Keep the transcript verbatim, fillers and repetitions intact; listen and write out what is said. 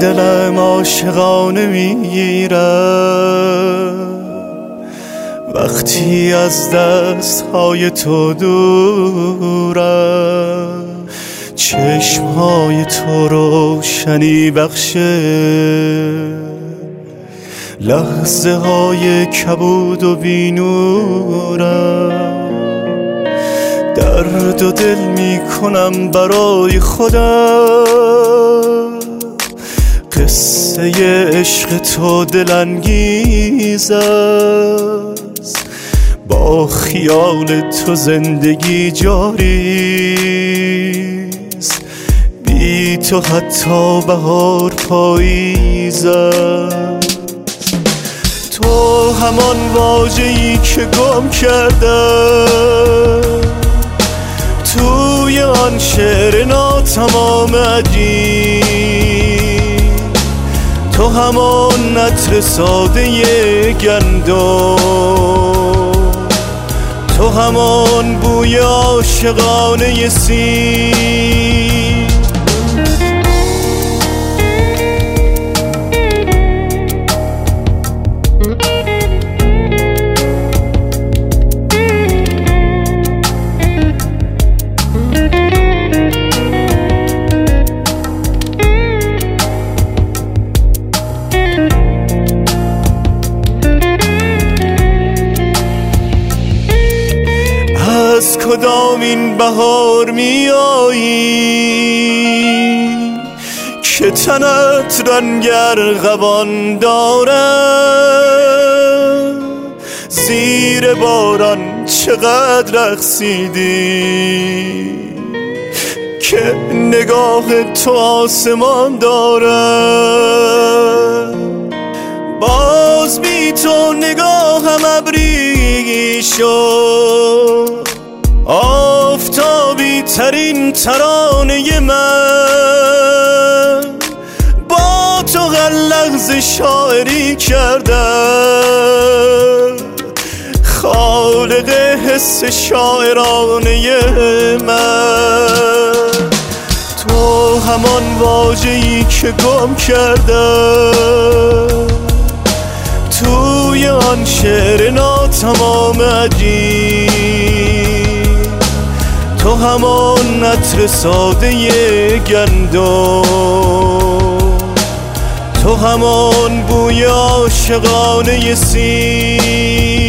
دلم عاشقانه میگیرم وقتی از دستهای تو دورم. چشمهای تو روشنی بخشه لحظه های کبود و بینورم. درد و دل می کنم برای خودم، قصه عشق تو دلانگیز است. با خیال تو زندگی جاریست، بی تو حتی بهار پاییز است. تو همان واژه‌ای که گم کردم توی آن شعر ناتمام عجیب. تو همان عطر ساده گندم، تو همان بوی عاشقانه سیب. از کدام این بهار می آیی که تنت رنگ ارغوان دارد؟ زیر باران چقدر رقصیدی که نگاه تو آسمان دارد. باز بی تو نگاهم ابری شد، آفتابی ترین ترانه من. با تو هر لحظه شاعری کردم، خالق حس شاعرانه من. تو همان واژه‌ای که گم کردم توی آن شعر ناتمام عجیب. تو همان عطر ساده گندم، تو همان بوی عاشقانه سیب.